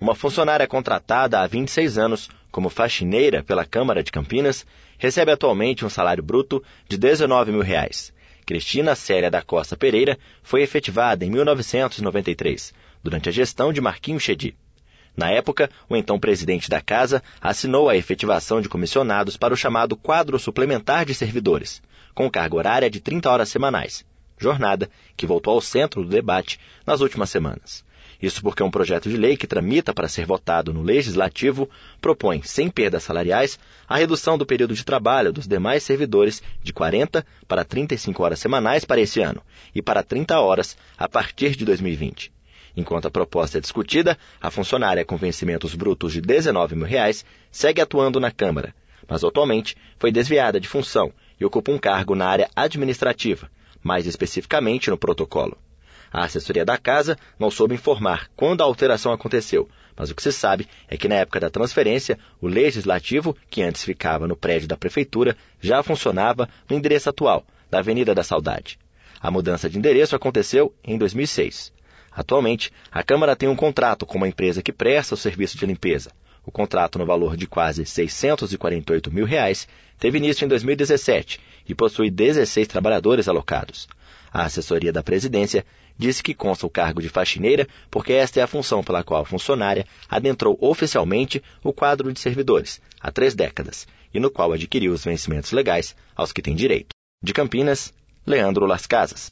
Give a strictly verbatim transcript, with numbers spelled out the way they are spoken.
Uma funcionária contratada há vinte e seis anos como faxineira pela Câmara de Campinas recebe atualmente um salário bruto de dezenove mil reais. Cristina Célia da Costa Pereira foi efetivada em mil novecentos e noventa e três, durante a gestão de Marquinhos Chedi. Na época, o então presidente da casa assinou a efetivação de comissionados para o chamado quadro suplementar de servidores, com carga horária de trinta horas semanais, jornada que voltou ao centro do debate nas últimas semanas. Isso porque um projeto de lei que tramita para ser votado no Legislativo propõe, sem perdas salariais, a redução do período de trabalho dos demais servidores de quarenta para trinta e cinco horas semanais para esse ano e para trinta horas a partir de dois mil e vinte. Enquanto a proposta é discutida, a funcionária com vencimentos brutos de dezenove mil reais segue atuando na Câmara, mas atualmente foi desviada de função e ocupa um cargo na área administrativa, mais especificamente no protocolo. A assessoria da casa não soube informar quando a alteração aconteceu, mas o que se sabe é que na época da transferência, o Legislativo, que antes ficava no prédio da Prefeitura, já funcionava no endereço atual, da Avenida da Saudade. A mudança de endereço aconteceu em dois mil e seis. Atualmente, a Câmara tem um contrato com uma empresa que presta o serviço de limpeza. O contrato, no valor de quase seiscentos e quarenta e oito mil reais, teve início em dois mil e dezessete e possui dezesseis trabalhadores alocados. A assessoria da presidência disse que consta o cargo de faxineira porque esta é a função pela qual a funcionária adentrou oficialmente o quadro de servidores há três décadas e no qual adquiriu os vencimentos legais aos que tem direito. De Campinas, Leandro Las Casas.